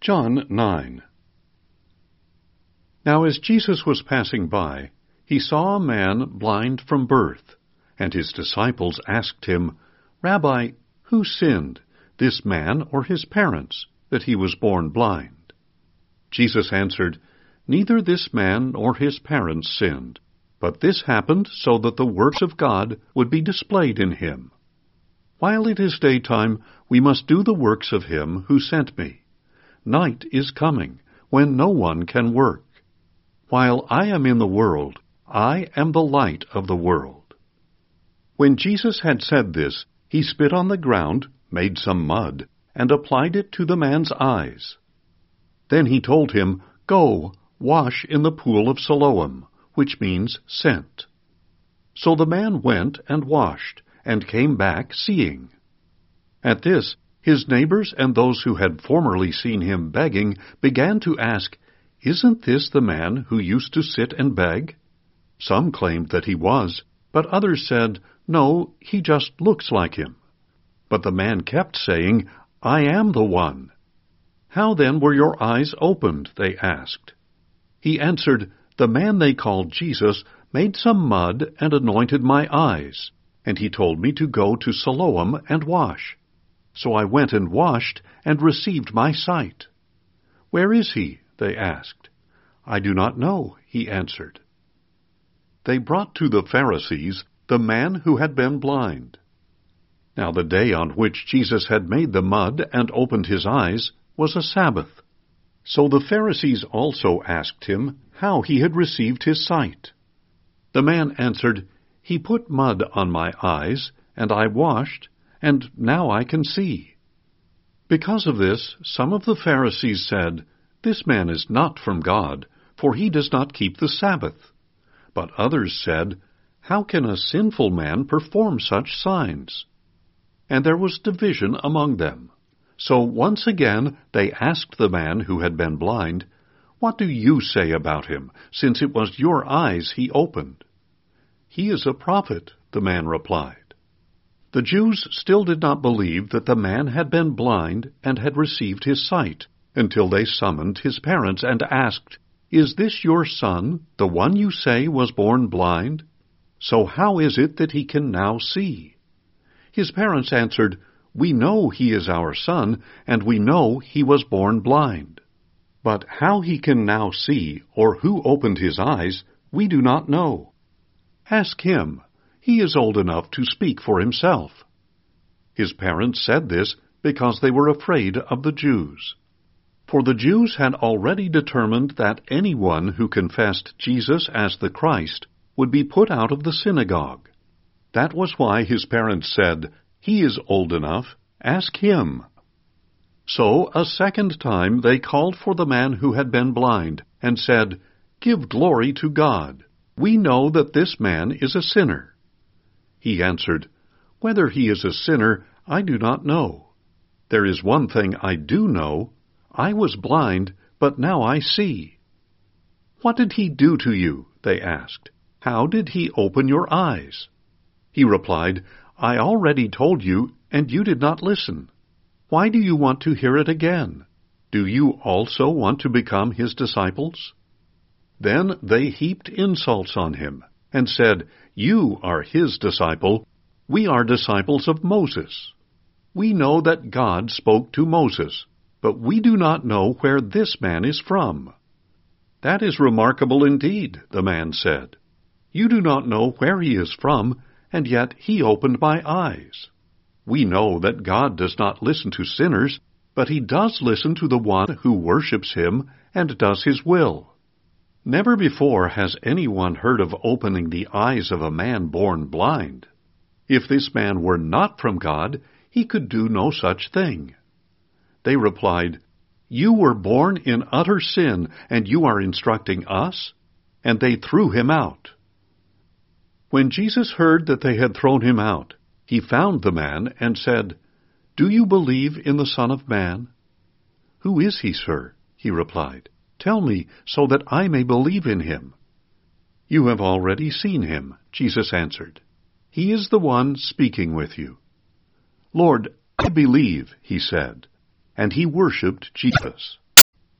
John 9. Now as Jesus was passing by, he saw a man blind from birth, and his disciples asked him, Rabbi, who sinned, this man or his parents, that he was born blind? Jesus answered, Neither this man or his parents sinned, but this happened so that the works of God would be displayed in him. While it is daytime, we must do the works of him who sent me. Night is coming, when no one can work. While I am in the world, I am the light of the world. When Jesus had said this, he spit on the ground, made some mud, and applied it to the man's eyes. Then he told him, Go, wash in the pool of Siloam, which means sent. So the man went and washed, and came back seeing. At this, his neighbors and those who had formerly seen him begging began to ask, Isn't this the man who used to sit and beg? Some claimed that he was, but others said, No, he just looks like him. But the man kept saying, I am the one. How then were your eyes opened? They asked. He answered, The man they called Jesus made some mud and anointed my eyes, and he told me to go to Siloam and wash. So I went and washed, and received my sight. Where is he? They asked. I do not know, he answered. They brought to the Pharisees the man who had been blind. Now the day on which Jesus had made the mud and opened his eyes was a Sabbath. So the Pharisees also asked him how he had received his sight. The man answered, He put mud on my eyes, and I washed, and now I can see. Because of this, some of the Pharisees said, This man is not from God, for he does not keep the Sabbath. But others said, How can a sinful man perform such signs? And there was division among them. So once again they asked the man who had been blind, What do you say about him, since it was your eyes he opened? He is a prophet, the man replied. The Jews still did not believe that the man had been blind and had received his sight, until they summoned his parents and asked, Is this your son, the one you say was born blind? So how is it that he can now see? His parents answered, We know he is our son, and we know he was born blind. But how he can now see, or who opened his eyes, we do not know. Ask him. He is old enough to speak for himself. His parents said this because they were afraid of the Jews. For the Jews had already determined that anyone who confessed Jesus as the Christ would be put out of the synagogue. That was why his parents said, He is old enough, ask him. So a second time they called for the man who had been blind, and said, Give glory to God. We know that this man is a sinner. He answered, Whether he is a sinner, I do not know. There is one thing I do know. I was blind, but now I see. What did he do to you? They asked. How did he open your eyes? He replied, I already told you, and you did not listen. Why do you want to hear it again? Do you also want to become his disciples? Then they heaped insults on him, and said, You are his disciple. We are disciples of Moses. We know that God spoke to Moses, but we do not know where this man is from. That is remarkable indeed, the man said. You do not know where he is from, and yet he opened my eyes. We know that God does not listen to sinners, but he does listen to the one who worships him and does his will. Never before has anyone heard of opening the eyes of a man born blind. If this man were not from God, he could do no such thing. They replied, You were born in utter sin, and you are instructing us? And they threw him out. When Jesus heard that they had thrown him out, he found the man and said, Do you believe in the Son of Man? Who is he, sir? He replied. Tell me, so that I may believe in him. You have already seen him, Jesus answered. He is the one speaking with you. Lord, I believe, he said, and he worshipped Jesus.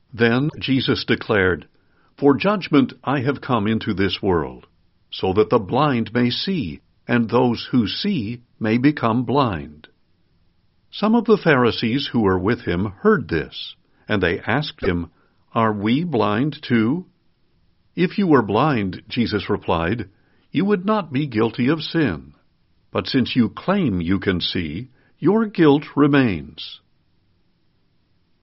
Then Jesus declared, "For judgment I have come into this world, so that the blind may see, and those who see may become blind." Some of the Pharisees who were with him heard this, and they asked him, "Are we blind too?" "If you were blind," Jesus replied, "you would not be guilty of sin. But since you claim you can see, your guilt remains."